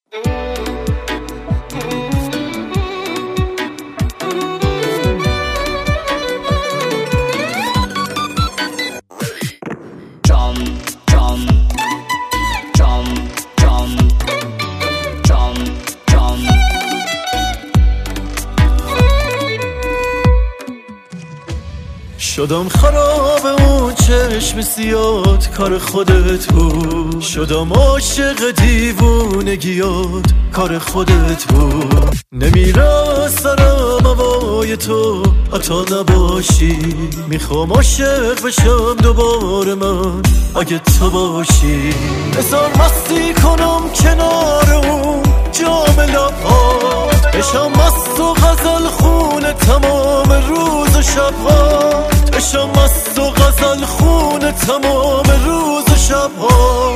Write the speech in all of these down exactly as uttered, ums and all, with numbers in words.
شدم خراب اون چشم سیاد کار خودت بود، شدم عاشق دیوونگیات کار خودت بود. نمیره سرم هوای تو حتی نباشی، میخوام عاشق بشم دوباره من اگه تو باشی. بذار مستی کنم کنار اون جام لبها، بشم مست و غزل خونه تمام روز و شبها، بشم مست و غزل خونه تمام روز و شبها.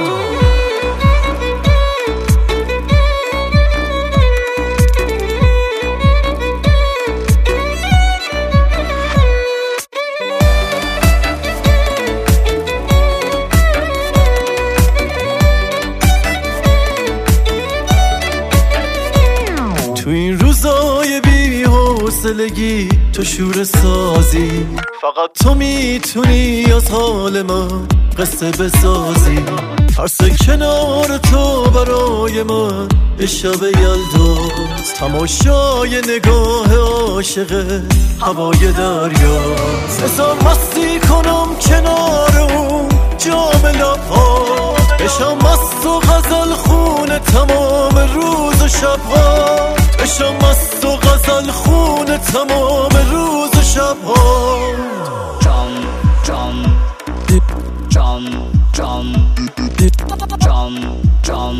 تو این روزای بی حوصلگی تو شور سازی، فقط تو میتونی از حال من قصه بسازی. ترس کنار تو برای من یه شب یلداست، تماشای نگاه عاشق هوای دریاست. بذار مستی کنم کنار اون جام لبها، بشم مست و غزل خونه تمام روز و شبها، بشم مست و غزل خونه تمام روز و شبها. جام جام جام جام جام جام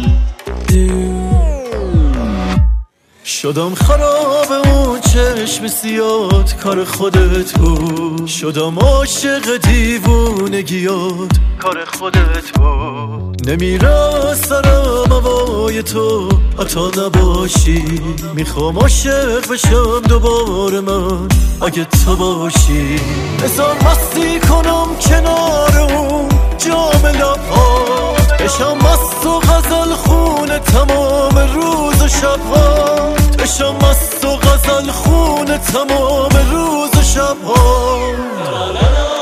شدم خراب اون چشم سیاد کار خودت بود، شدم عاشق دیوونگیات کار خودت بود. نمیره سرم هوای تو حتی نباشی، میخوام عاشق بشم دوباره من اگه تو باشی. بذار مستی کنم کنار اون جام لبها، بشم مست و غزل خونه تمام روز و شبها، بشم مست و غزل خونه تمام روز و شبها.